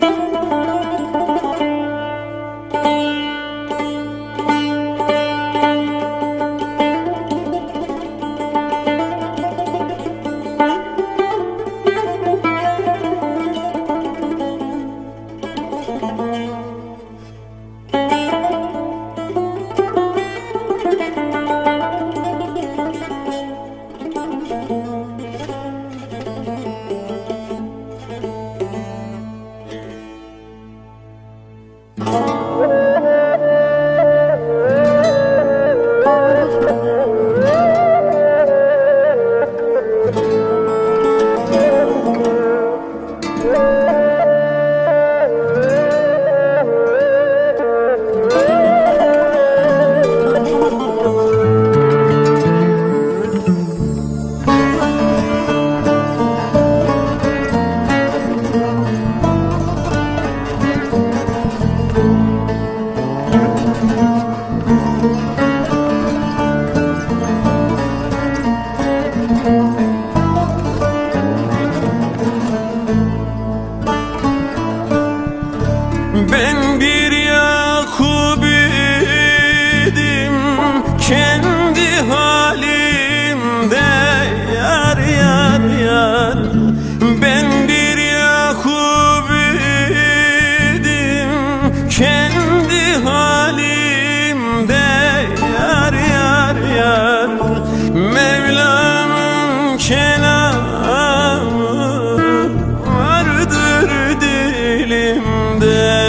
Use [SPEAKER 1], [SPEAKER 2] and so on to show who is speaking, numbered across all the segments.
[SPEAKER 1] Ben bir Yakub idim kendi halimde, yar yar yar. Ben bir Yakub idim kendi halimde, yar yar yar. Mevlam'ın kelamı vardır dilimde,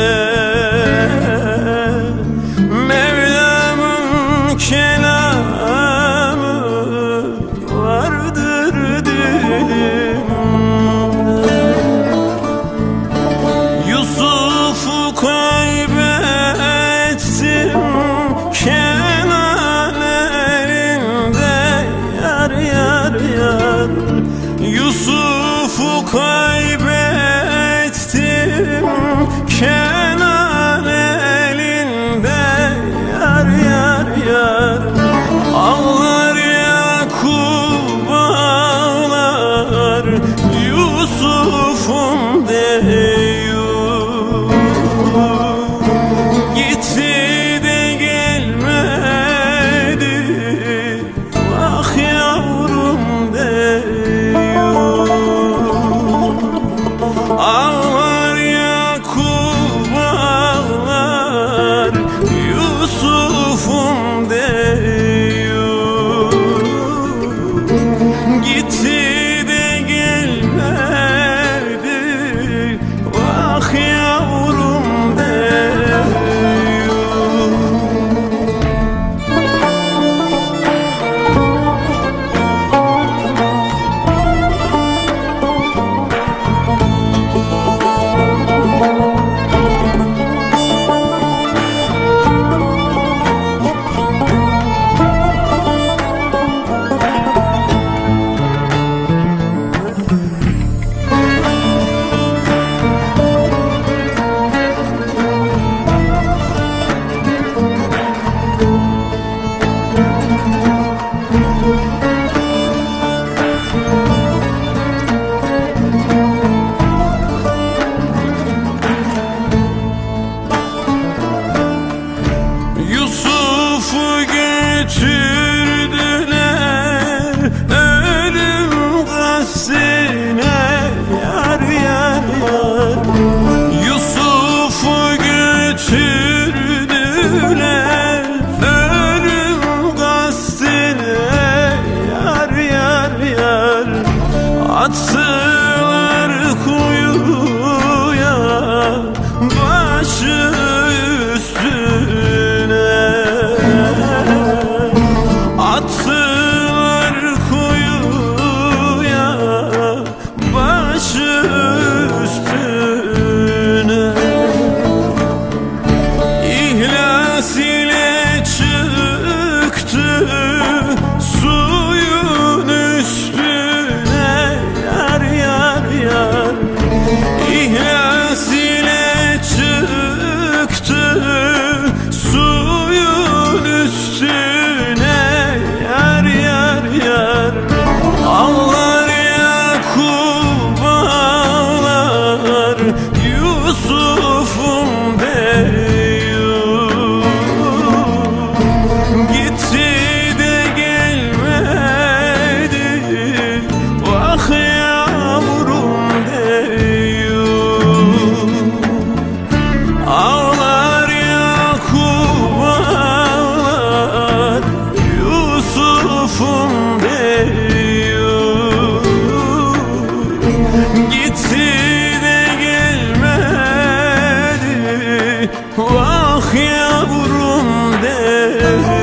[SPEAKER 1] Mevlam'ın kelamı vardır dilimde. Yusuf'u kaybettim Kenan elinde, yar yar yar. Yusuf'u kaybettim Kenan elinde, yar yar yar. Ağlar Yakub ağlar, Yusuf'um diyor. Gitti de gelmedi, ah yavrum diyor. Ağlar Yakub ağlar, Yusuf'um diyor. Gitti de gelmedi, ah yavrum diyor. Yusuf'u götürdüler ölüm gassine, yar yar yar. Yusuf'u götürdüler ölüm gassine, yar yar yar. Attılar kuyuya başı üstüne, attılar kuyuya başı üstüne. İhlas ile çıktı suyun üstüne, yar yar yar. İhlas ile çıktı suyun üstüne, yar yar yar. Ağlar Yakub ağlar, Yusuf Vah yavrum der